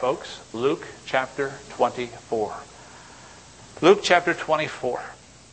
folks. Luke chapter 24. Luke chapter 24.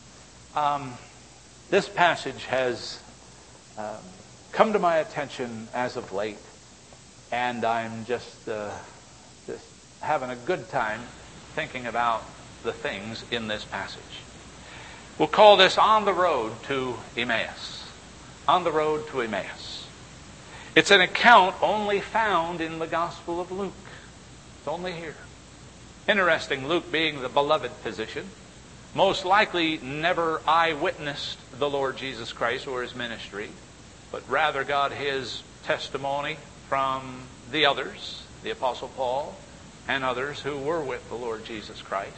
This passage has come to my attention as of late, and I'm just having a good time thinking about the things in this passage. We'll call this On the Road to Emmaus. On the Road to Emmaus. It's an account only found in the Gospel of Luke. It's only here. Interesting, Luke being the beloved physician, most likely never eyewitnessed the Lord Jesus Christ or his ministry, but rather got his testimony from the others, the Apostle Paul and others who were with the Lord Jesus Christ.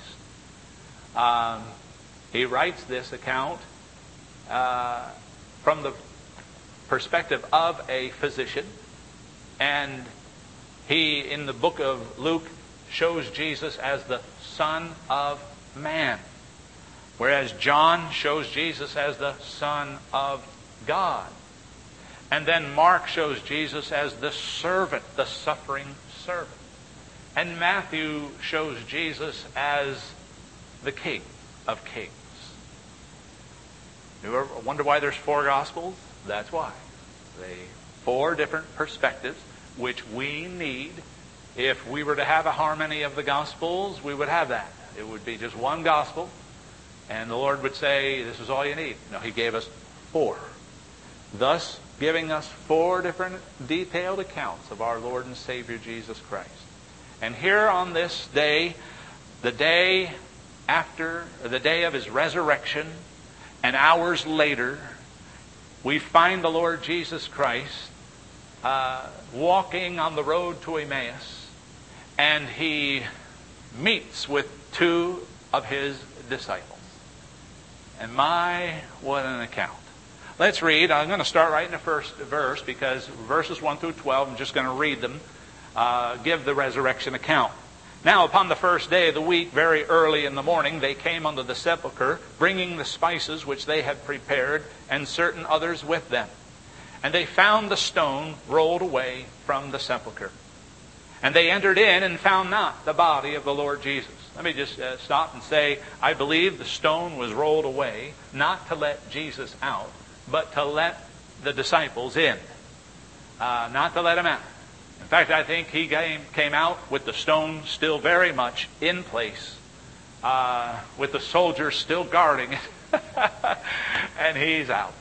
He writes this account from the perspective of a physician, and he, in the book of Luke, shows Jesus as the Son of Man, whereas John shows Jesus as the Son of God. And then Mark shows Jesus as the servant, the suffering servant. And Matthew shows Jesus as the King of Kings. You ever wonder why there's 4 Gospels? That's why. They 4 different perspectives, which we need. If we were to have a harmony of the Gospels, we would have that. It would be just one Gospel, and the Lord would say, this is all you need. No, He gave us 4. Thus, giving us 4 different detailed accounts of our Lord and Savior Jesus Christ. And here on this day, the day after, the day of His resurrection, and hours later, we find the Lord Jesus Christ walking on the road to Emmaus, and He meets with 2 of His disciples. And my, what an account. Let's read. I'm going to start right in the first verse, because verses 1 through 12, I'm just going to read them, give the resurrection account. Now upon the first day of the week, very early in the morning, they came unto the sepulchre, bringing the spices which they had prepared, and certain others with them. And they found the stone rolled away from the sepulchre. And they entered in and found not the body of the Lord Jesus. Let me just stop and say, I believe the stone was rolled away, not to let Jesus out, but to let the disciples in. Not to let him out. In fact, I think he came out with the stone still very much in place, with the soldiers still guarding it, and he's out.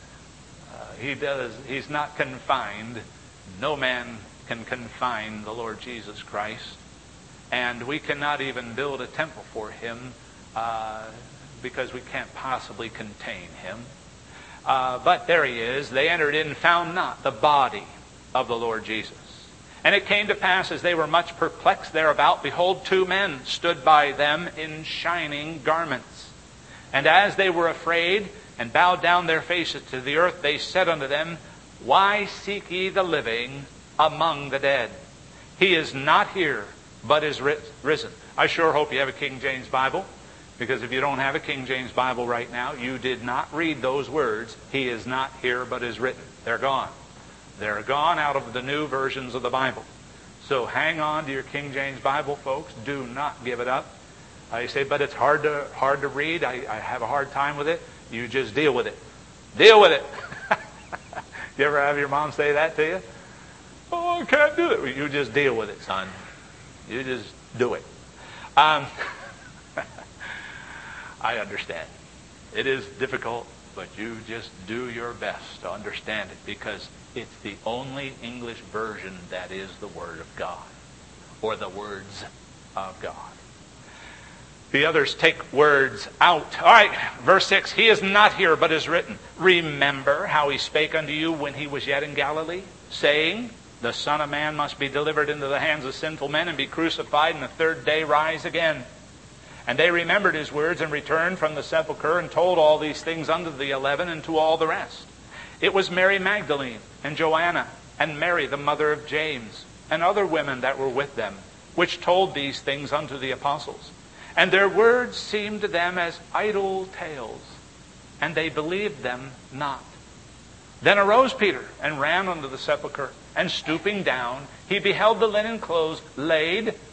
He's not confined. No man can confine the Lord Jesus Christ. And we cannot even build a temple for Him because we can't possibly contain Him. But there He is. They entered in and found not the body of the Lord Jesus. And it came to pass, as they were much perplexed thereabout, behold, 2 men stood by them in shining garments. And as they were afraid, and bowed down their faces to the earth, they said unto them, Why seek ye the living among the dead? He is not here, but is risen. I sure hope you have a King James Bible, because if you don't have a King James Bible right now, you did not read those words, He is not here, but is written. They're gone. They're gone out of the new versions of the Bible. So hang on to your King James Bible, folks. Do not give it up. You say, but it's hard to read. I have a hard time with it. You just deal with it. Deal with it. You ever have your mom say that to you? Oh, I can't do it. You just deal with it, son. You just do it. I understand. It is difficult, but you just do your best to understand it, because it's the only English version that is the Word of God, or the words of God. The others take words out. All right, verse 6, He is not here, but is written. Remember how He spake unto you when He was yet in Galilee, saying, The Son of Man must be delivered into the hands of sinful men, and be crucified, and the 3rd day rise again. And they remembered His words, and returned from the sepulchre, and told all these things unto the 11, and to all the rest. It was Mary Magdalene, and Joanna, and Mary the mother of James, and other women that were with them, which told these things unto the apostles. And their words seemed to them as idle tales, and they believed them not. Then arose Peter, and ran unto the sepulchre, and stooping down, he beheld the linen clothes laid,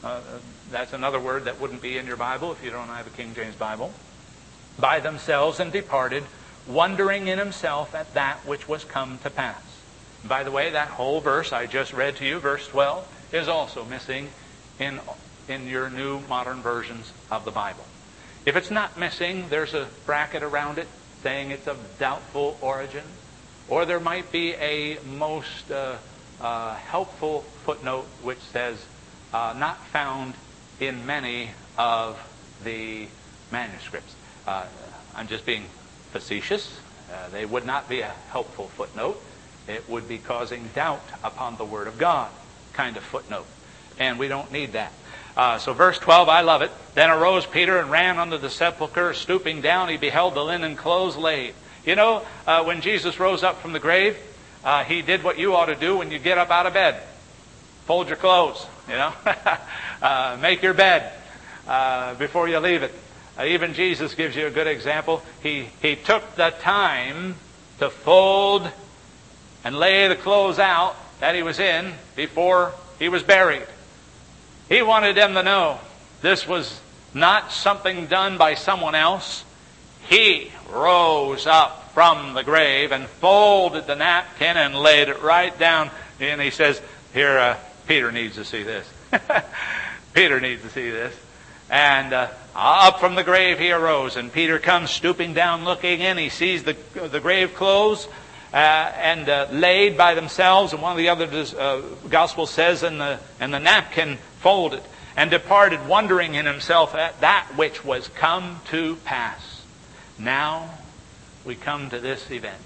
That's another word that wouldn't be in your Bible if you don't have a King James Bible. By themselves and departed, wondering in himself at that which was come to pass. By the way, that whole verse I just read to you, verse 12, is also missing in your new modern versions of the Bible. If it's not missing, there's a bracket around it saying it's of doubtful origin. Or there might be a most helpful footnote which says, not found in many of the manuscripts. I'm just being facetious. They would not be a helpful footnote. It would be causing doubt upon the Word of God kind of footnote. And we don't need that. So verse 12, I love it. Then arose Peter and ran unto the sepulchre. Stooping down, he beheld the linen clothes laid. You know, when Jesus rose up from the grave, he did what you ought to do when you get up out of bed. Fold your clothes, you know. Make your bed before you leave it. Even Jesus gives you a good example. He took the time to fold and lay the clothes out that he was in before he was buried. He wanted them to know this was not something done by someone else. He rose up from the grave and folded the napkin and laid it right down. And he says, here, Peter needs to see this. Peter needs to see this. And up from the grave he arose. And Peter comes stooping down, looking in. He sees the grave clothes and laid by themselves. And one of the other Gospels says, and the napkin folded. And departed, wondering in himself at that which was come to pass. Now we come to this event.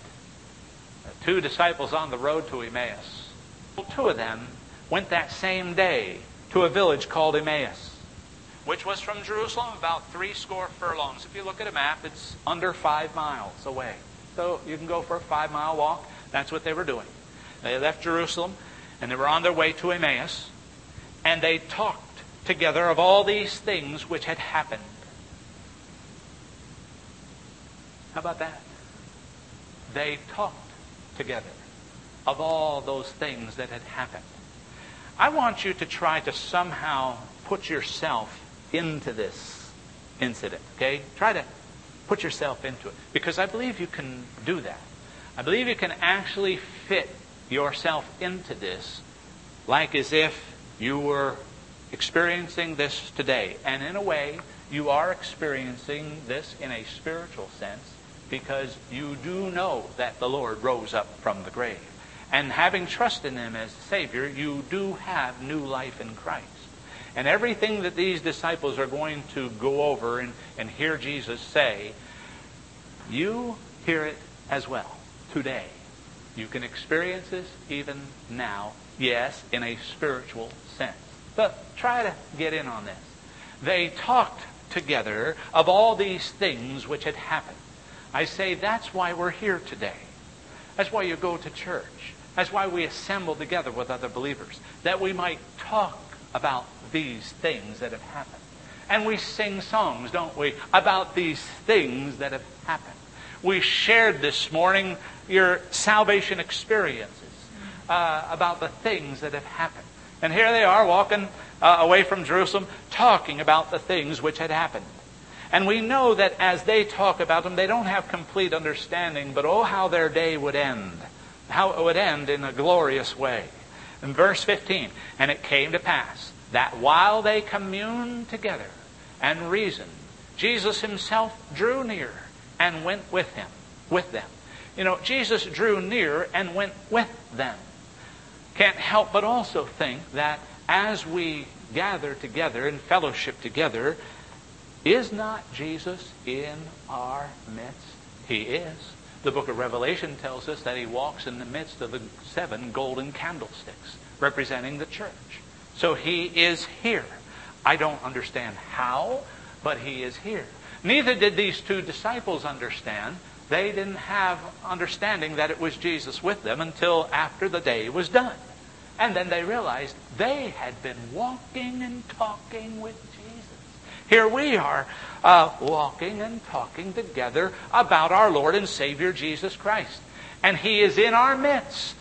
2 disciples on the road to Emmaus. 2 of them went that same day to a village called Emmaus, which was from Jerusalem about 60 furlongs. If you look at a map, it's under 5 miles away. So you can go for a 5-mile walk. That's what they were doing. They left Jerusalem and they were on their way to Emmaus. And they talked together of all these things which had happened. How about that? They talked together of all those things that had happened. I want you to try to somehow put yourself into this incident, okay? Try to put yourself into it, because I believe you can do that. I believe you can actually fit yourself into this like as if you were experiencing this today. And in a way, you are experiencing this in a spiritual sense, because you do know that the Lord rose up from the grave. And having trust in Him as Savior, you do have new life in Christ. And everything that these disciples are going to go over and hear Jesus say, you hear it as well today. You can experience this even now, yes, in a spiritual sense. But try to get in on this. They talked together of all these things which had happened. I say that's why we're here today. That's why you go to church. That's why we assemble together with other believers, that we might talk about these things that have happened. And we sing songs, don't we, about these things that have happened. We shared this morning your salvation experiences about the things that have happened. And here they are walking away from Jerusalem, talking about the things which had happened. And we know that as they talk about them, they don't have complete understanding, but oh, how their day would end. How it would end in a glorious way. In verse 15, and it came to pass that while they communed together and reasoned, Jesus Himself drew near and went with them. You know, Jesus drew near and went with them. Can't help but also think that as we gather together and fellowship together, is not Jesus in our midst? He is. The book of Revelation tells us that He walks in the midst of the 7 golden candlesticks, representing the church. So He is here. I don't understand how, but He is here. Neither did these 2 disciples understand. They didn't have understanding that it was Jesus with them until after the day was done. And then they realized they had been walking and talking with Jesus. Here we are walking and talking together about our Lord and Savior Jesus Christ. And He is in our midst.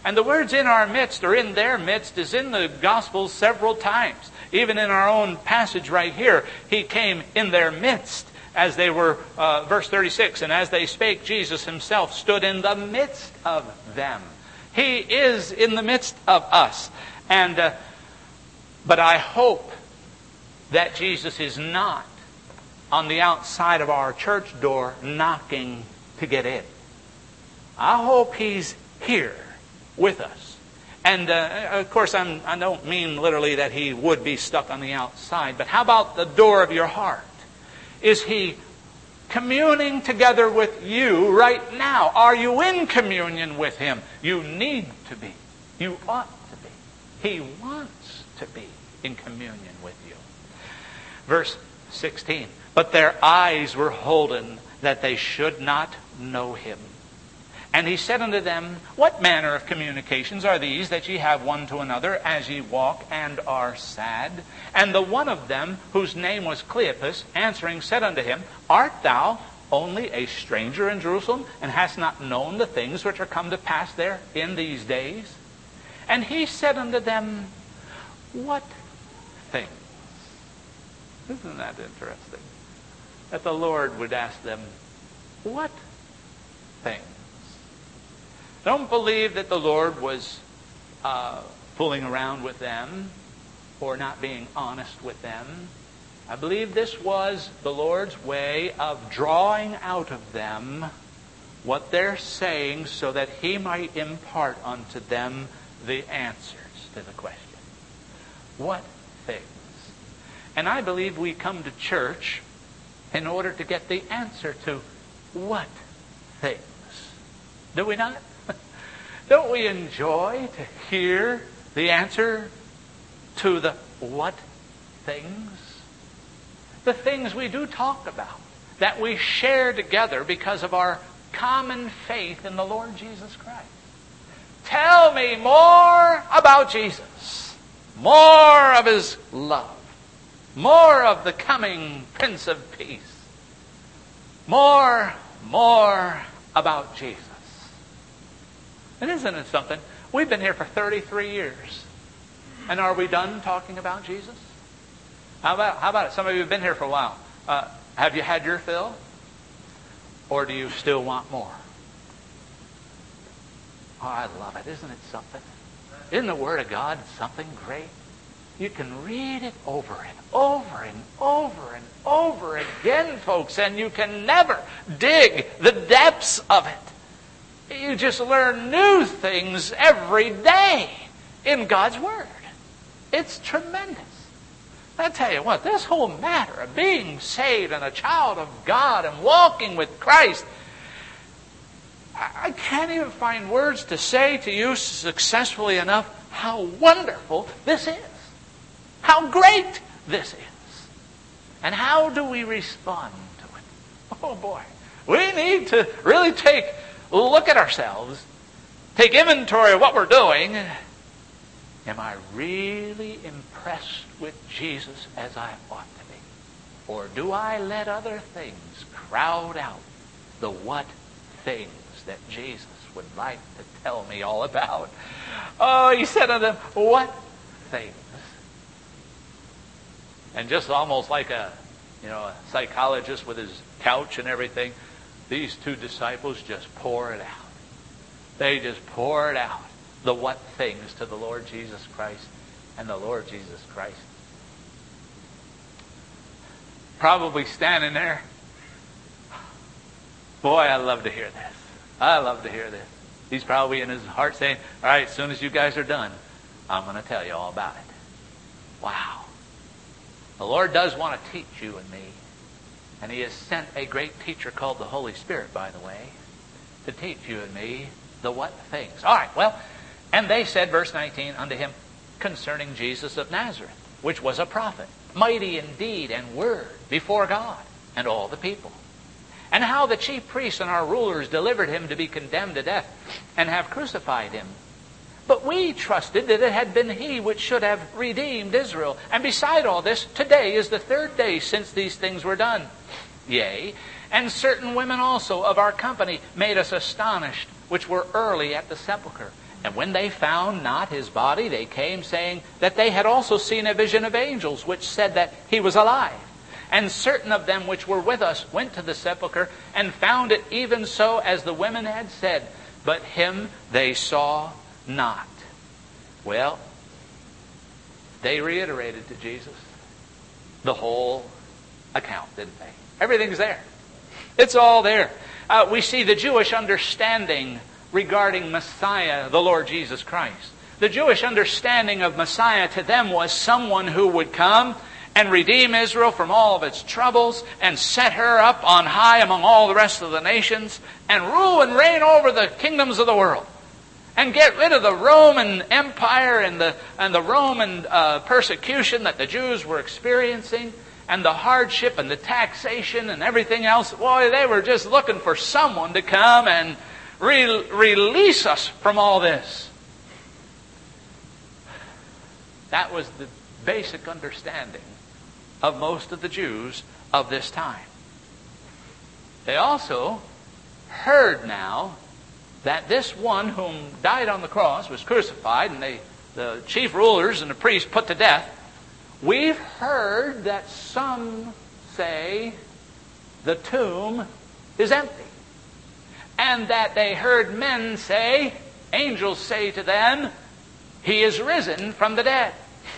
And the words in our midst or in their midst is in the Gospels several times. Even in our own passage right here, He came in their midst as they were, verse 36, and as they spake, Jesus Himself stood in the midst of them. He is in the midst of us. And but I hope that Jesus is not on the outside of our church door knocking to get in. I hope He's here with us. And of course, I don't mean literally that He would be stuck on the outside, but how about the door of your heart? Is He communing together with you right now? Are you in communion with Him? You need to be. You ought to be. He wants to be in communion with you. Verse 16. But their eyes were holden that they should not know Him. And He said unto them, What manner of communications are these that ye have one to another as ye walk and are sad? And the one of them, whose name was Cleopas, answering said unto Him, Art thou only a stranger in Jerusalem, and hast not known the things which are come to pass there in these days? And He said unto them, What things? Isn't that interesting? That the Lord would ask them, What things? Don't believe that the Lord was fooling around with them or not being honest with them. I believe this was the Lord's way of drawing out of them what they're saying so that He might impart unto them the answers to the question. What things? And I believe we come to church in order to get the answer to what things. Do we not? Don't we enjoy to hear the answer to the what things? The things we do talk about, that we share together because of our common faith in the Lord Jesus Christ. Tell me more about Jesus. More of His love. More of the coming Prince of Peace. More about Jesus. And isn't it something? We've been here for 33 years. And are we done talking about Jesus? How about it? Some of you have been here for a while. Have you had your fill? Or do you still want more? Oh, I love it. Isn't it something? Isn't the Word of God something great? You can read it over and over and over and over again, folks, and you can never dig the depths of it. You just learn new things every day in God's Word. It's tremendous. I tell you what, this whole matter of being saved and a child of God and walking with Christ, I can't even find words to say to you successfully enough how wonderful this is. How great this is. And how do we respond to it? Oh boy, we need to really take a look at ourselves, take inventory of what we're doing. Am I really impressed with Jesus as I ought to be? Or do I let other things crowd out the what things that Jesus would like to tell me all about? Oh, He said unto them, What things? And just almost like a psychologist with his couch and everything, these two disciples just pour it out. They just pour it out. The what things to the Lord Jesus Christ, and the Lord Jesus Christ probably standing there. Boy, I love to hear this. I love to hear this. He's probably in his heart saying, All right, as soon as you guys are done, I'm going to tell you all about it. Wow. The Lord does want to teach you and me. And He has sent a great teacher called the Holy Spirit, by the way, to teach you and me the what things. All right, well, and they said, verse 19, unto Him concerning Jesus of Nazareth, which was a prophet, mighty in deed and word before God and all the people. And how the chief priests and our rulers delivered Him to be condemned to death, and have crucified Him. But we trusted that it had been He which should have redeemed Israel. And beside all this, today is the third day since these things were done. Yea, and certain women also of our company made us astonished, which were early at the sepulchre. And when they found not his body, they came, saying that they had also seen a vision of angels, which said that he was alive. And certain of them which were with us went to the sepulchre, and found it even so as the women had said, but him they saw not. Well, they reiterated to Jesus the whole account, didn't they? Everything's there. It's all there. We see the Jewish understanding regarding Messiah, the Lord Jesus Christ. The Jewish understanding of Messiah to them was someone who would come and redeem Israel from all of its troubles and set her up on high among all the rest of the nations and rule and reign over the kingdoms of the world and get rid of the Roman Empire and the Roman persecution that the Jews were experiencing and the hardship and the taxation and everything else. Boy, they were just looking for someone to come and release us from all this. That was the basic understanding of most of the Jews of this time. They also heard now that this one whom died on the cross was crucified, and the chief rulers and the priests put to death. We've heard that some say the tomb is empty. And that they heard men say, angels say to them, he is risen from the dead.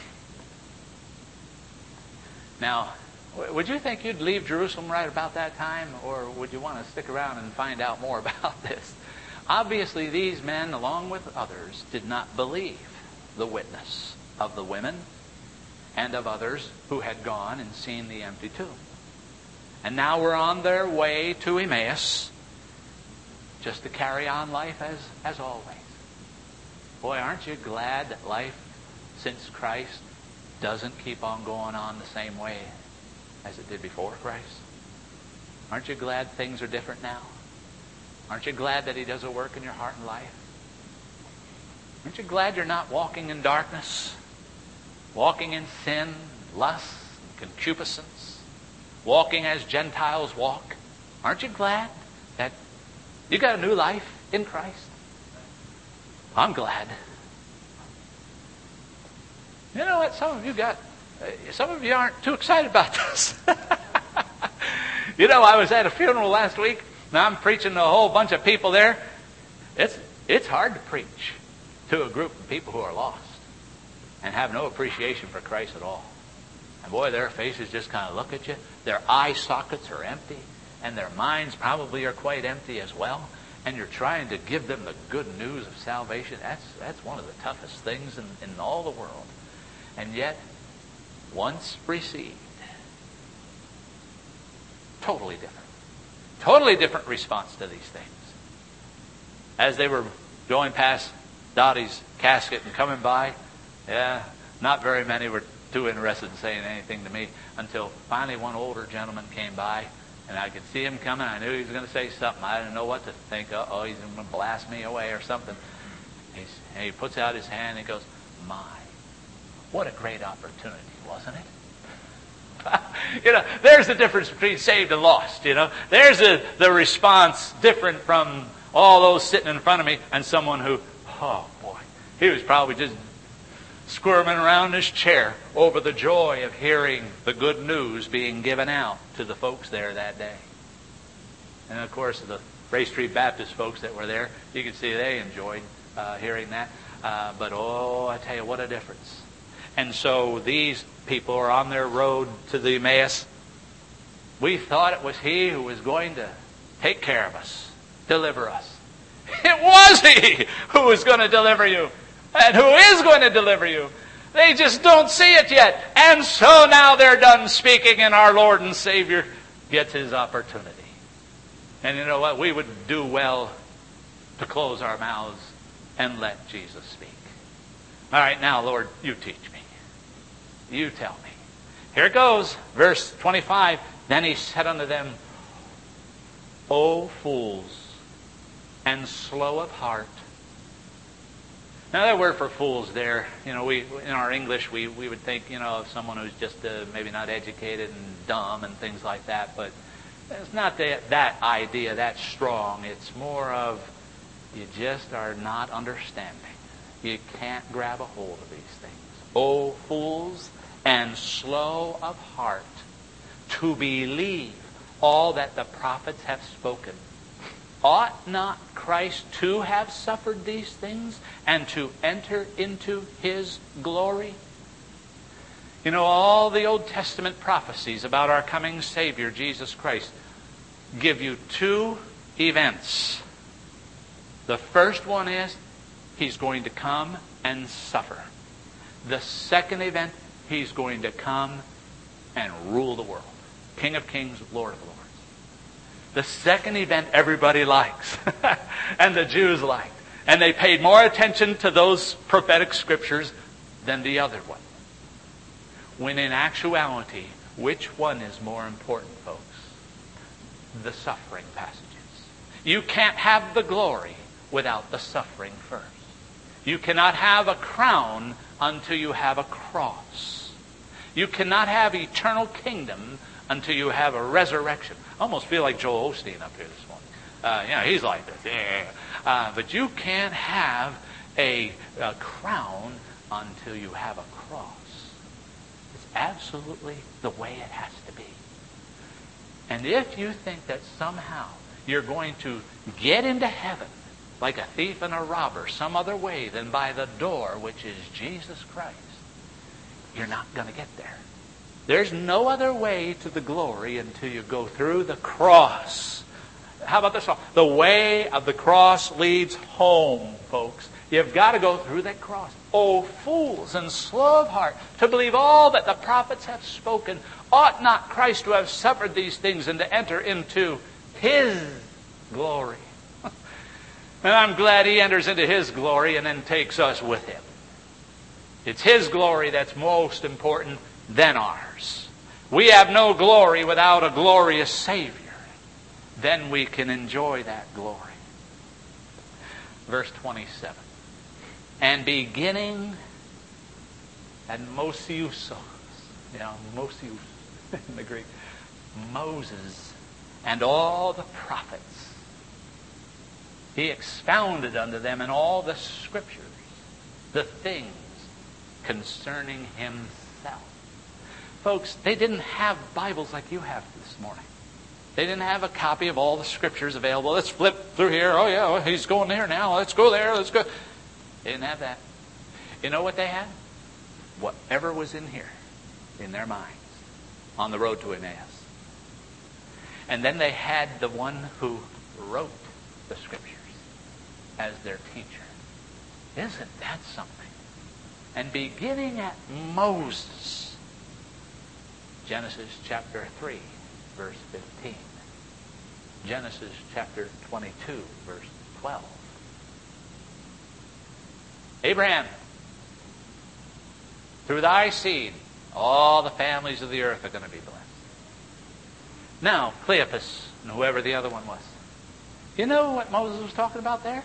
Now, would you think you'd leave Jerusalem right about that time? Or would you want to stick around and find out more about this? Obviously, these men, along with others, did not believe the witness of the women and of others who had gone and seen the empty tomb. And now we're on their way to Emmaus, just to carry on life as always. Boy, aren't you glad that life since Christ doesn't keep on going on the same way as it did before Christ? Aren't you glad things are different now? Aren't you glad that he does a work in your heart and life? Aren't you glad you're not walking in darkness? Walking in sin, lust, and concupiscence? Walking as Gentiles walk? Aren't you glad that you got a new life in Christ? I'm glad. You know what? Some of you aren't too excited about this. You know, I was at a funeral last week, and I'm preaching to a whole bunch of people there. It's hard to preach to a group of people who are lost and have no appreciation for Christ at all. And boy, their faces just kind of look at you. Their eye sockets are empty. And their minds probably are quite empty as well. And you're trying to give them the good news of salvation. That's one of the toughest things in all the world. And yet, once received, totally different. Totally different response to these things. As they were going past Dottie's casket and coming by, not very many were too interested in saying anything to me until finally one older gentleman came by. And I could see him coming. I knew he was going to say something. I didn't know what to think. Uh-oh, he's going to blast me away or something. And he puts out his hand and he goes, my, what a great opportunity, wasn't it? You know, there's the difference between saved and lost, you know. There's the response different from all those sitting in front of me and someone who, oh boy, he was probably just squirming around his chair over the joy of hearing the good news being given out to the folks there that day. And of course, the Race Street Baptist folks that were there, you could see they enjoyed hearing that. But I tell you, what a difference. And so these people are on their road to the Emmaus. We thought it was he who was going to take care of us, deliver us. It was he who was going to deliver you. And who is going to deliver you. They just don't see it yet. And so now they're done speaking and our Lord and Savior gets his opportunity. And you know what? We would do well to close our mouths and let Jesus speak. All right, now, Lord, you teach me. You tell me. Here it goes. Verse 25. Then he said unto them, O fools, and slow of heart. Now that word for fools there, you know, we in our English we would think, you know, of someone who's just maybe not educated and dumb and things like that. But it's not that idea that strong. It's more of You just are not understanding. You can't grab a hold of these things. O fools and slow of heart to believe all that the prophets have spoken. Ought not Christ to have suffered these things and to enter into His glory? You know, all the Old Testament prophecies about our coming Savior, Jesus Christ, give you two events. The first one is He's going to come and suffer. The second event, He's going to come and rule the world. King of kings, Lord of lords. The second event everybody likes. And the Jews liked. And they paid more attention to those prophetic scriptures than the other one. When in actuality, which one is more important, folks? The suffering passages. You can't have the glory without the suffering first. You cannot have a crown until you have a cross. You cannot have eternal kingdom until you have a resurrection. I almost feel like Joel Osteen up here this morning. He's like this. But you can't have a crown until you have a cross. It's absolutely the way it has to be. And if you think that somehow you're going to get into heaven like a thief and a robber some other way than by the door, which is Jesus Christ, you're not going to get there. There's no other way to the glory until you go through the cross. How about this song? The way of the cross leads home, folks. You've got to go through that cross. O fools and slow of heart, to believe all that the prophets have spoken. Ought not Christ to have suffered these things and to enter into His glory? And I'm glad He enters into His glory and then takes us with Him. It's His glory that's most important than ours. We have no glory without a glorious Savior. Then we can enjoy that glory. Verse 27. And beginning at Mosiusos, Mosius in the Greek, Moses and all the prophets, he expounded unto them in all the Scriptures the things concerning Himself. Folks, they didn't have Bibles like you have this morning. They didn't have a copy of all the Scriptures available. Let's flip through here. Oh yeah, he's going there now. Let's go there. Let's go. They didn't have that. You know what they had? Whatever was in here, in their minds, on the road to Emmaus. And then they had the one who wrote the Scriptures as their teacher. Isn't that something? And beginning at Moses, Genesis chapter 3, verse 15. Genesis chapter 22, verse 12. Abraham, through thy seed, all the families of the earth are going to be blessed. Now, Cleopas, and whoever the other one was. You know what Moses was talking about there?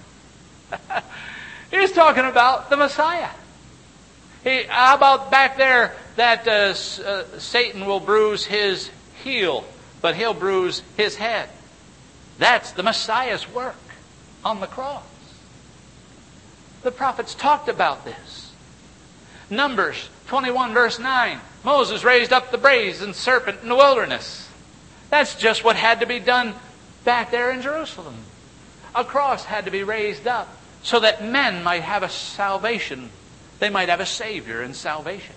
He was talking about the Messiah. How about back there that Satan will bruise his heel, but he'll bruise his head. That's the Messiah's work on the cross. The prophets talked about this. Numbers 21 verse 9. Moses raised up the brazen serpent in the wilderness. That's just what had to be done back there in Jerusalem. A cross had to be raised up so that men might have a salvation. They might have a Savior and salvation.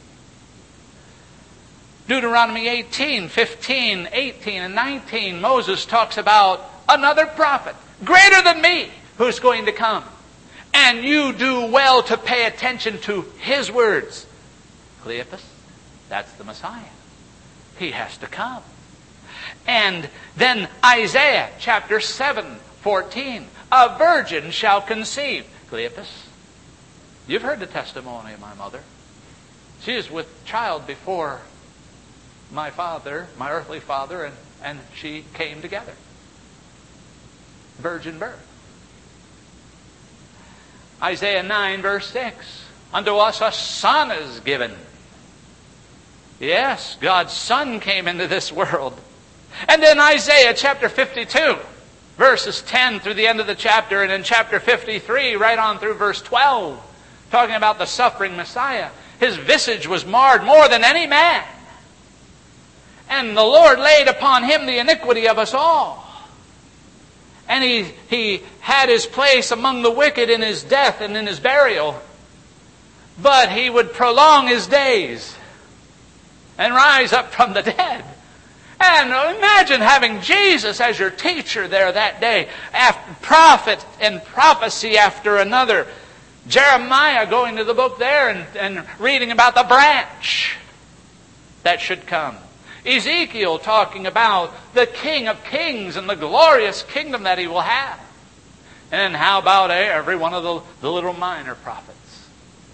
Deuteronomy 18, 15, 18, and 19, Moses talks about another prophet, greater than me, who's going to come. And you do well to pay attention to his words. Cleopas, that's the Messiah. He has to come. And then Isaiah chapter 7, 14, a virgin shall conceive. Cleopas, you've heard the testimony of my mother. She was with child before my father, my earthly father, and she came together. Virgin birth. Isaiah 9 verse 6. Unto us a son is given. Yes, God's Son came into this world. And then Isaiah chapter 52. Verses 10 through the end of the chapter, and in chapter 53, right on through verse 12, talking about the suffering Messiah. His visage was marred more than any man. And the Lord laid upon him the iniquity of us all. And he had his place among the wicked in his death and in his burial. But he would prolong his days and rise up from the dead. And imagine having Jesus as your teacher there that day. After prophet and prophecy after another. Jeremiah going to the book there and reading about the branch that should come. Ezekiel talking about the King of Kings and the glorious kingdom that he will have. And how about every one of the little minor prophets?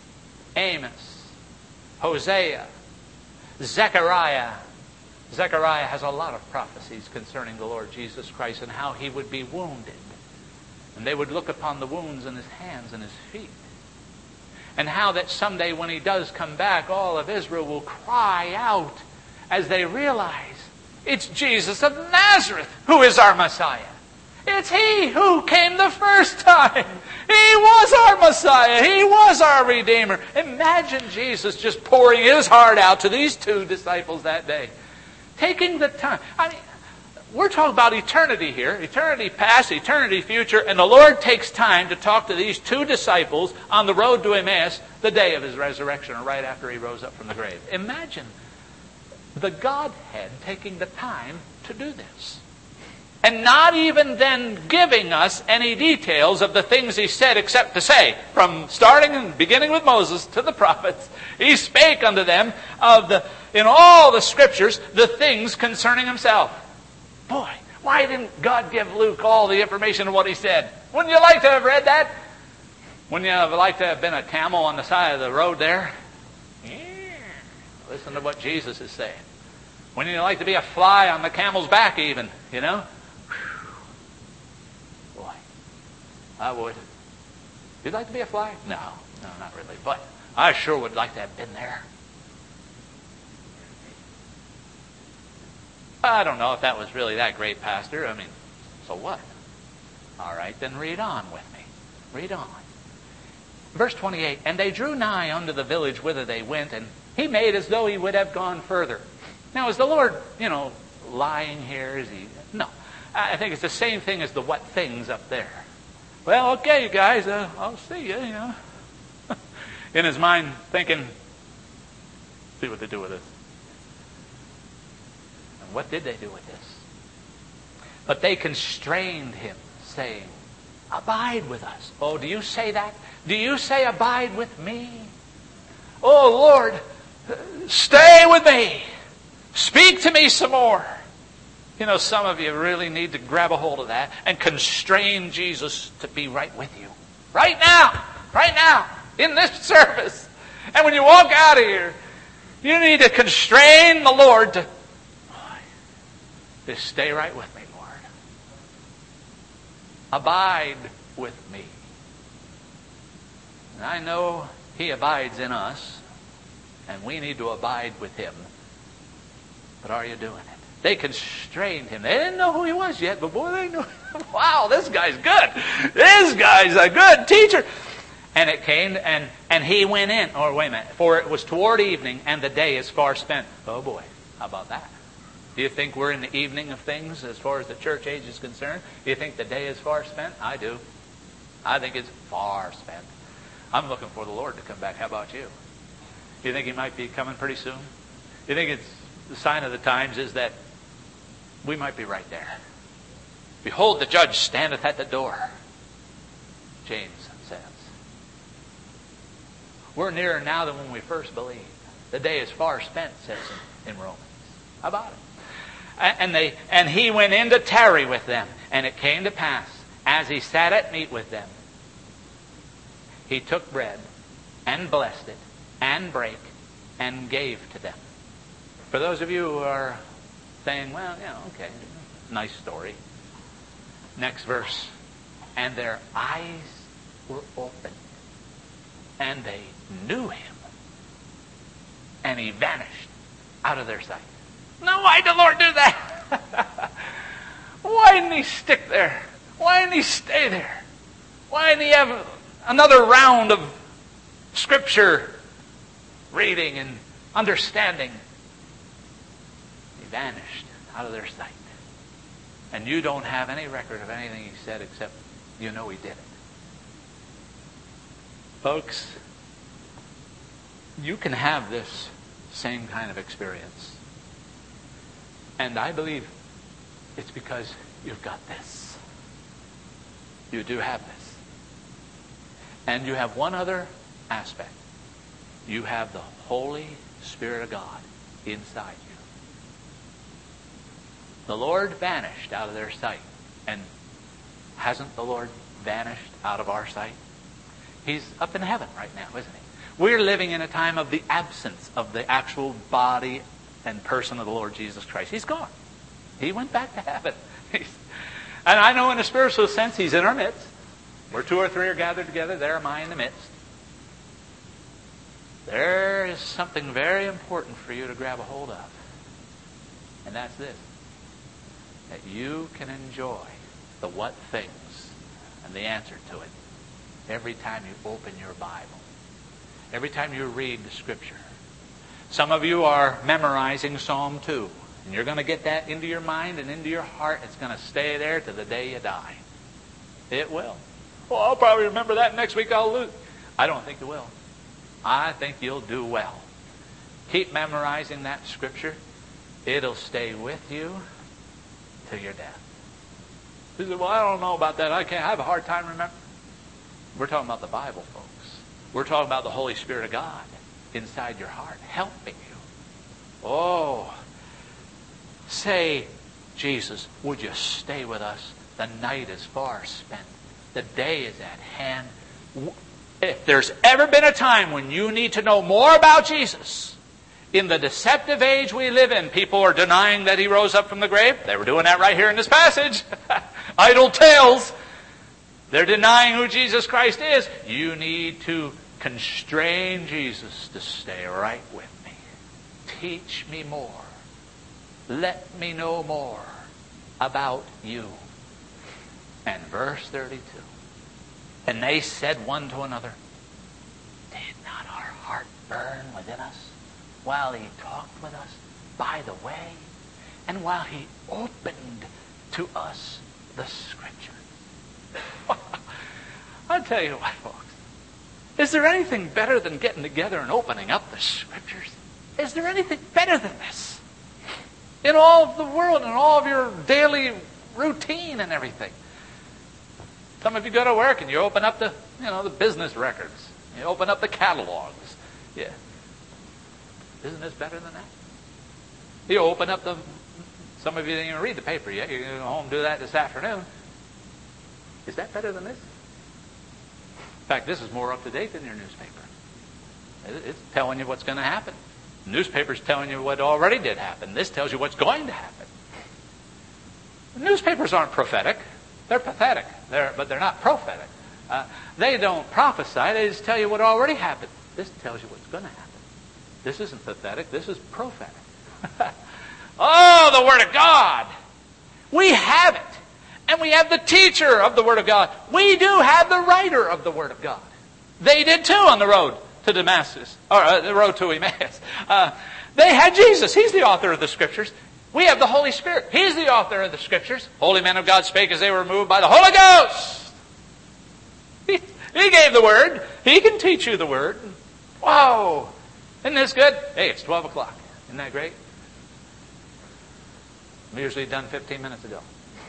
Amos, Hosea, Zechariah. Zechariah has a lot of prophecies concerning the Lord Jesus Christ and how he would be wounded. And they would look upon the wounds in his hands and his feet. And how that someday when he does come back, all of Israel will cry out as they realize it's Jesus of Nazareth who is our Messiah. It's He who came the first time. He was our Messiah. He was our Redeemer. Imagine Jesus just pouring His heart out to these two disciples that day. Taking the time. I mean, we're talking about eternity here. Eternity past, eternity future. And the Lord takes time to talk to these two disciples on the road to Emmaus the day of His resurrection or right after He rose up from the grave. Imagine the Godhead taking the time to do this. And not even then giving us any details of the things He said except to say, from starting and beginning with Moses to the prophets, He spake unto them in all the Scriptures the things concerning Himself. Boy, why didn't God give Luke all the information of what He said? Wouldn't you like to have read that? Wouldn't you have liked to have been a camel on the side of the road there? Yeah. Listen to what Jesus is saying. Wouldn't you like to be a fly on the camel's back even, you know? Boy, I would. You'd like to be a fly? No, not really. But I sure would like to have been there. I don't know if that was really that great, Pastor. I mean, so what? All right, then read on with me. Read on. Verse 28, and they drew nigh unto the village whither they went, and He made as though He would have gone further. Now, is the Lord, lying here? Is He? No. I think it's the same thing as the what things up there. Well, okay, you guys, I'll see you, In his mind, thinking, see what they do with this. And what did they do with this? But they constrained Him, saying, abide with us. Oh, do you say that? Do you say abide with me? Oh, Lord, stay with me. Speak to me some more. Some of you really need to grab a hold of that and constrain Jesus to be right with you. Right now, in this service. And when you walk out of here, you need to constrain the Lord to stay right with me, Lord. Abide with me. And I know He abides in us, and we need to abide with Him. But are you doing it? They constrained Him. They didn't know who He was yet, but boy, they knew. Wow, this guy's good. This guy's a good teacher. And it came, and He went in. Or wait a minute. For it was toward evening, and the day is far spent. Oh boy, how about that? Do you think we're in the evening of things as far as the church age is concerned? Do you think the day is far spent? I do. I think it's far spent. I'm looking for the Lord to come back. How about you? Do you think He might be coming pretty soon? Do you think it's the sign of the times is that we might be right there? Behold, the judge standeth at the door, James says. We're nearer now than when we first believed. The day is far spent, says in Romans. How about it? And He went in to tarry with them. And it came to pass, as He sat at meat with them, He took bread, and blessed it, and brake, and gave to them. For those of you who are saying, well, okay, nice story. Next verse. And their eyes were opened, and they knew Him, and He vanished out of their sight. Now, why did the Lord do that? Why didn't He stick there Why didn't he stay there? Why didn't he have another round of Scripture reading and understanding? He vanished out of their sight. And you don't have any record of anything he said except you know he did it. Folks, you can have this same kind of experience. And I believe it's because you've got this. You do have this. And you have one other aspect. You have the Holy Spirit of God inside you. The Lord vanished out of their sight. And hasn't the Lord vanished out of our sight? He's up in heaven right now, isn't he? We're living in a time of the absence of the actual body and person of the Lord Jesus Christ. He's gone. He went back to heaven. And I know in a spiritual sense, he's in our midst. Where 2 or 3 are gathered together, there am I in the midst. There is something very important for you to grab a hold of. And that's this. That you can enjoy the what things and the answer to it every time you open your Bible. Every time you read the Scripture. Some of you are memorizing Psalm 2. And you're going to get that into your mind and into your heart. It's going to stay there to the day you die. It will. Well, I'll probably remember that next week I'll lose. I don't think you will. I think you'll do well. Keep memorizing that Scripture. It'll stay with you till your death. You say, well, I don't know about that. I have a hard time remembering. We're talking about the Bible, folks. We're talking about the Holy Spirit of God inside your heart, helping you. Oh, say, Jesus, would you stay with us? The night is far spent. The day is at hand. If there's ever been a time when you need to know more about Jesus, in the deceptive age we live in, people are denying that he rose up from the grave. They were doing that right here in this passage. Idle tales. They're denying who Jesus Christ is. You need to constrain Jesus to stay right with me. Teach me more. Let me know more about you. And verse 32. And they said one to another, did not our heart burn within us while he talked with us by the way, and while he opened to us the Scriptures? I'll tell you what, folks. Is there anything better than getting together and opening up the Scriptures? Is there anything better than this? In all of the world, in all of your daily routine and everything. Some of you go to work and you open up the business records. You open up the catalogs. Yeah. Isn't this better than that? You open up some of you didn't even read the paper yet. You're going to go home and do that this afternoon. Is that better than this? In fact, this is more up to date than your newspaper. It's telling you what's going to happen. The newspaper's telling you what already did happen. This tells you what's going to happen. The newspapers aren't prophetic. They're pathetic. But they're not prophetic. They don't prophesy. They just tell you what already happened. This tells you what's going to happen. This isn't pathetic. This is prophetic. Oh, the Word of God. We have it. And we have the teacher of the Word of God. We do have the writer of the Word of God. They did too on the road to Damascus, or the road to Emmaus. They had Jesus. He's the author of the Scriptures. We have the Holy Spirit. He's the author of the Scriptures. Holy men of God spake as they were moved by the Holy Ghost. He gave the Word. He can teach you the Word. Wow. Isn't this good? Hey, it's 12 o'clock. Isn't that great? I'm usually done 15 minutes ago.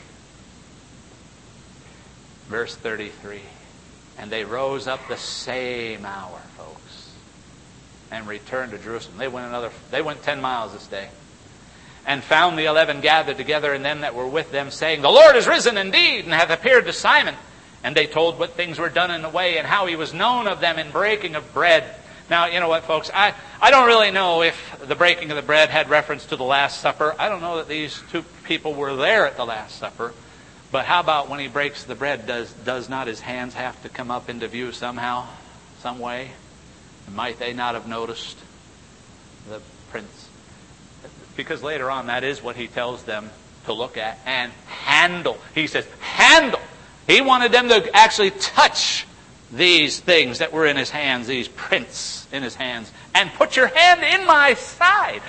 Verse 33. And they rose up the same hour, folks, and returned to Jerusalem. They went 10 miles this day. And found the 11 gathered together, and them that were with them, saying, the Lord is risen indeed, and hath appeared to Simon. And they told what things were done in the way, and how he was known of them in breaking of bread. Now, you know what, folks? I don't really know if the breaking of the bread had reference to the Last Supper. I don't know that these two people were there at the Last Supper. But how about when he breaks the bread, does not his hands have to come up into view somehow, some way? Might they not have noticed the prints? Because later on, that is what he tells them to look at and handle. He says, handle He wanted them to actually touch these things that were in his hands, these prints in his hands, and put your hand in my side.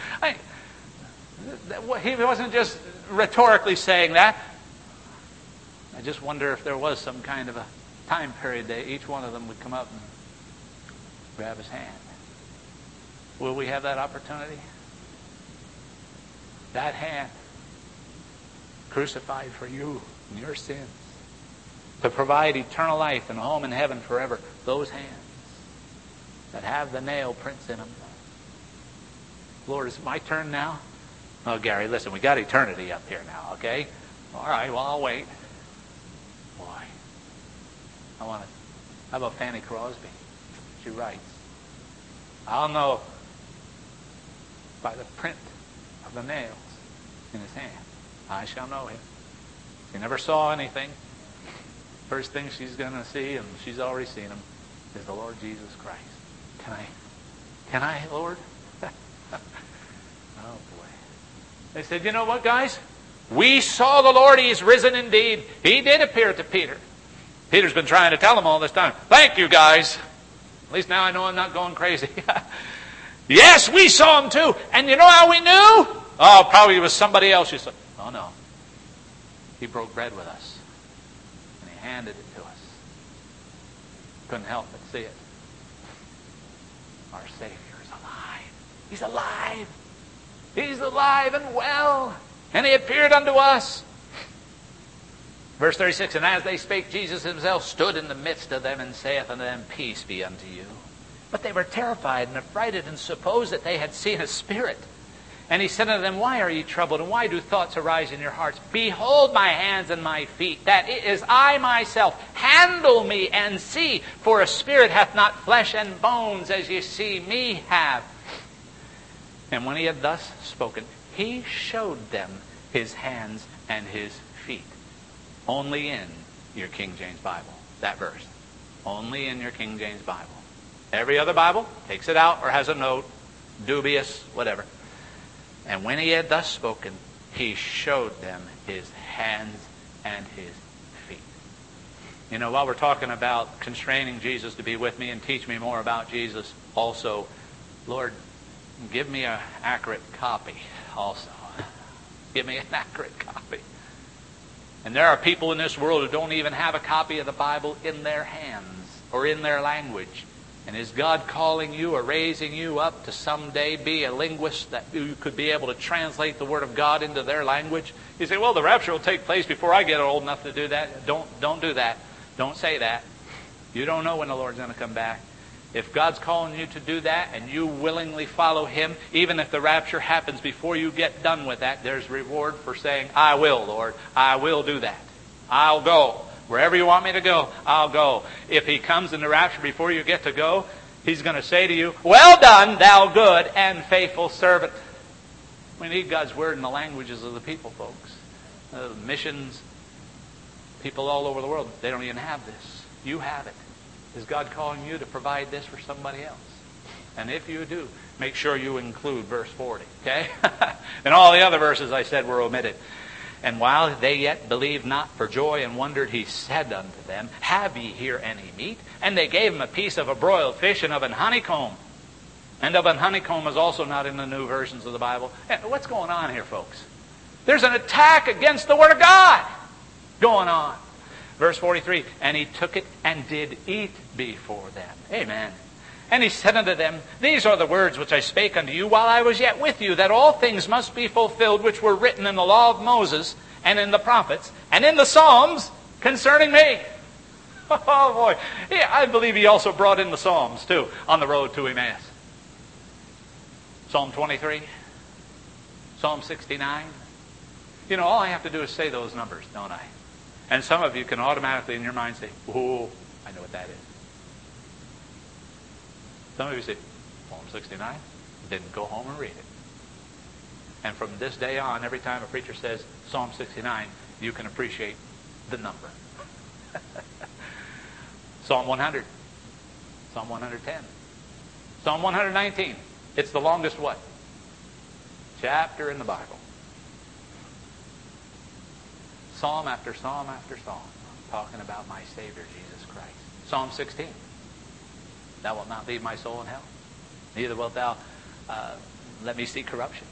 He wasn't just rhetorically saying that. I just wonder if there was some kind of a time period that each one of them would come up and grab his hand. Will we have that opportunity? That hand crucified for you and your sins, to provide eternal life and a home in heaven forever. Those hands that have the nail prints in them. Lord, is it my turn now? Oh, Gary, listen, we got eternity up here now, okay? All right, well, I'll wait. Boy, how about Fanny Crosby? She writes, I'll know by the print of the nails in his hand. I shall know him. She never saw anything. First thing she's going to see, and she's already seen him, is the Lord Jesus Christ. Can I, Lord? Oh, boy. They said, you know what, guys? We saw the Lord. He is risen indeed. He did appear to Peter. Peter's been trying to tell them all this time. Thank you, guys. At least now I know I'm not going crazy. Yes, we saw him too. And you know how we knew? Oh, probably it was somebody else. You said, oh, no. He broke bread with us. And he handed it to us. Couldn't help but see it. Our Savior is alive. He's alive. He's alive and well. And he appeared unto us. Verse 36, and as they spake, Jesus himself stood in the midst of them and saith unto them, peace be unto you. But they were terrified and affrighted and supposed that they had seen a spirit. And he said unto them, why are ye troubled, and why do thoughts arise in your hearts? Behold my hands and my feet, that it is I myself. Handle me and see, for a spirit hath not flesh and bones, as ye see me have. And when he had thus spoken, he showed them his hands and his feet. Only in your King James Bible. That verse. Only in your King James Bible. Every other Bible takes it out or has a note, dubious, whatever. And when he had thus spoken, he showed them his hands and his feet. You know, while we're talking about constraining Jesus to be with me and teach me more about Jesus, also, Lord, give me an accurate copy also. Give me an accurate copy. And there are people in this world who don't even have a copy of the Bible in their hands or in their language. And is God calling you or raising you up to someday be a linguist that you could be able to translate the Word of God into their language? You say, well, the rapture will take place before I get old enough to do that. Don't do that. Don't say that. You don't know when the Lord's going to come back. If God's calling you to do that and you willingly follow Him, even if the rapture happens before you get done with that, there's reward for saying, I will, Lord. I will do that. I'll go. Wherever you want me to go, I'll go. If He comes in the rapture before you get to go, He's going to say to you, well done, thou good and faithful servant. We need God's Word in the languages of the people, folks. Missions, people all over the world, they don't even have this. You have it. Is God calling you to provide this for somebody else? And if you do, make sure you include verse 40, okay? And all the other verses I said were omitted. And while they yet believed not for joy and wondered, he said unto them, have ye here any meat? And they gave him a piece of a broiled fish and of an honeycomb. And of an honeycomb is also not in the new versions of the Bible. What's going on here, folks? There's an attack against the Word of God going on. Verse 43, and he took it and did eat before them. Amen. And he said unto them, these are the words which I spake unto you while I was yet with you, that all things must be fulfilled which were written in the law of Moses and in the prophets and in the Psalms concerning me. Oh boy. Yeah, I believe he also brought in the Psalms too on the road to Emmaus. Psalm 23. Psalm 69. You know, all I have to do is say those numbers, don't I? And some of you can automatically in your mind say, oh, I know what that is. Some of you say, Psalm 69, then go home and read it. And from this day on, every time a preacher says Psalm 69, you can appreciate the number. Psalm 100. Psalm 110. Psalm 119. It's the longest what? Chapter in the Bible. Psalm after psalm after psalm. talking about my Savior, Jesus Christ. Psalm 16. Thou wilt not leave my soul in hell. Neither wilt thou let me see corruption.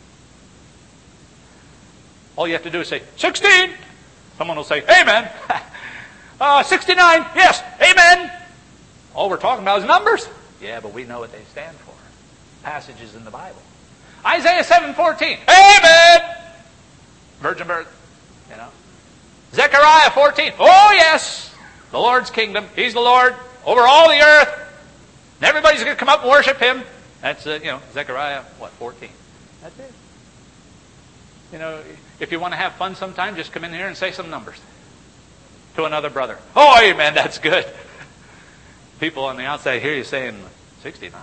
All you have to do is say, 16! Someone will say, amen. 69, yes, amen. All we're talking about is numbers. Yeah, but we know what they stand for. Passages in the Bible. Isaiah 7:14, amen. Virgin birth, you know. Zechariah 14, oh yes, the Lord's kingdom. He's the Lord over all the earth. And everybody's going to come up and worship Him. That's, Zechariah, 14. That's it. You know, if you want to have fun sometime, just come in here and say some numbers to another brother. Oh, amen, that's good. People on the outside hear you saying, 69.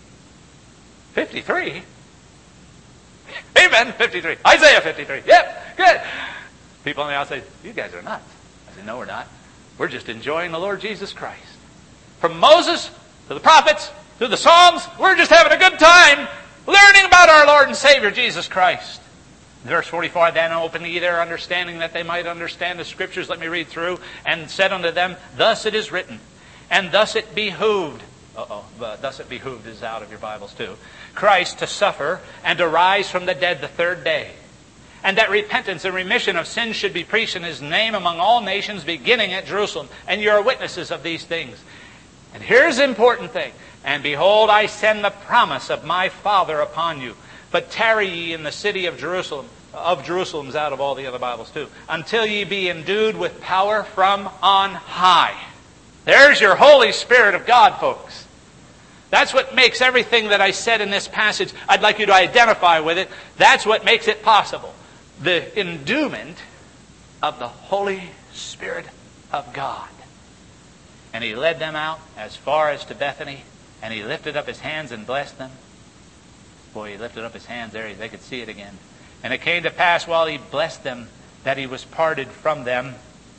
53. Amen, 53. Isaiah 53. Yep, good. People on the outside, you guys are nuts. I said, no, we're not. We're just enjoying the Lord Jesus Christ. From Moses to the prophets to the Psalms, we're just having a good time learning about our Lord and Savior Jesus Christ. Verse 44, then opened ye their understanding that they might understand the Scriptures. Let me read through. And said unto them, thus it is written, and thus it behooved. Thus it behooved is out of your Bibles too. Christ to suffer and to rise from the dead the third day. And that repentance and remission of sins should be preached in His name among all nations, beginning at Jerusalem. And you are witnesses of these things. And here's the important thing. And behold, I send the promise of my Father upon you. But tarry ye in the city of Jerusalem. Of Jerusalem's out of all the other Bibles too. Until ye be endued with power from on high. There's your Holy Spirit of God, folks. That's what makes everything that I said in this passage, I'd like you to identify with it. That's what makes it possible. The endowment of the Holy Spirit of God. And He led them out as far as to Bethany, and He lifted up His hands and blessed them. Boy, He lifted up His hands there, they could see it again. And it came to pass while He blessed them that He was parted from them.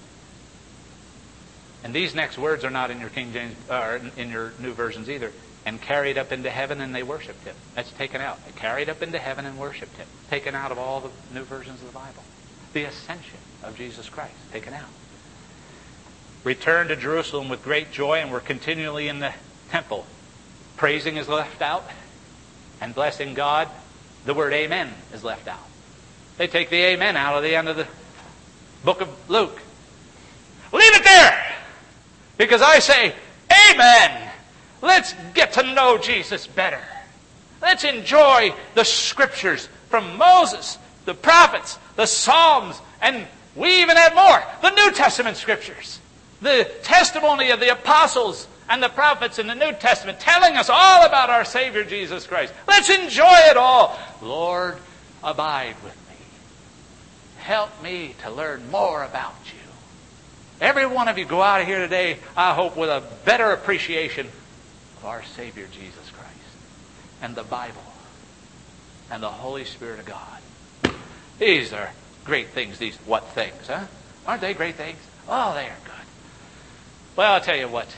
And these next words are not in your King James, or in your new versions either. And carried up into heaven, and they worshipped Him. That's taken out. They carried up into heaven and worshipped Him. Taken out of all the new versions of the Bible. The ascension of Jesus Christ. Taken out. Returned to Jerusalem with great joy, and were continually in the temple. Praising is left out. And blessing God. The word amen is left out. They take the amen out of the end of the book of Luke. Leave it there! Because I say, amen! Let's get to know Jesus better. Let's enjoy the Scriptures from Moses, the prophets, the Psalms, and we even have more. The New Testament Scriptures. The testimony of the apostles and the prophets in the New Testament telling us all about our Savior Jesus Christ. Let's enjoy it all. Lord, abide with me. Help me to learn more about you. Every one of you go out of here today, I hope, with a better appreciation of our Savior Jesus Christ and the Bible and the Holy Spirit of God. These are great things. These what things, huh? Aren't they great things? Oh, they are good. Well, I'll tell you what.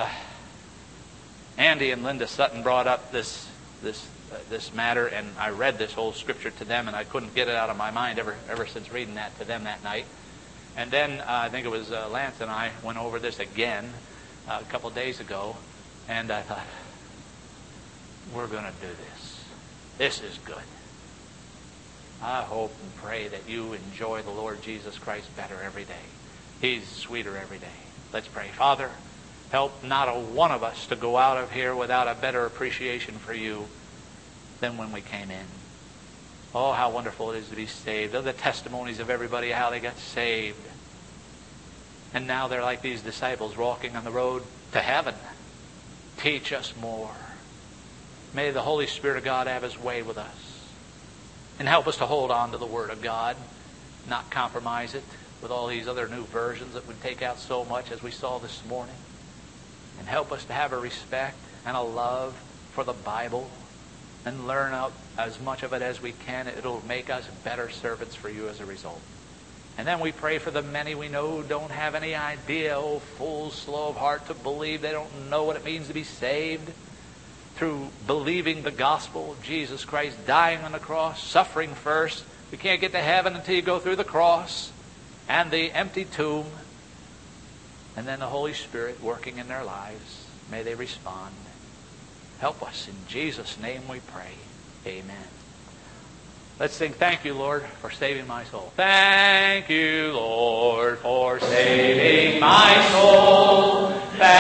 Andy and Linda Sutton brought up this matter, and I read this whole scripture to them, and I couldn't get it out of my mind ever since reading that to them that night. And then I think it was Lance and I went over this again a couple days ago, and I thought, we're going to do this. This is good. I hope and pray that you enjoy the Lord Jesus Christ better every day. He's sweeter every day. Let's pray. Father, help not a one of us to go out of here without a better appreciation for you than when we came in. Oh, how wonderful it is to be saved. Oh, the testimonies of everybody, how they got saved. And now they're like these disciples walking on the road to heaven. Teach us more. May the Holy Spirit of God have His way with us. And help us to hold on to the Word of God, not compromise it with all these other new versions that would take out so much as we saw this morning. And help us to have a respect and a love for the Bible and learn out as much of it as we can. It'll make us better servants for you as a result. And then we pray for the many we know who don't have any idea, oh, fools, slow of heart to believe. They don't know what it means to be saved through believing the gospel of Jesus Christ, dying on the cross, suffering first. We can't get to heaven until you go through the cross and the empty tomb. and then the Holy Spirit working in their lives. May they respond. Help us. In Jesus' name we pray. Amen. Let's sing, thank you, Lord, for saving my soul. Thank you, Lord, for saving my soul.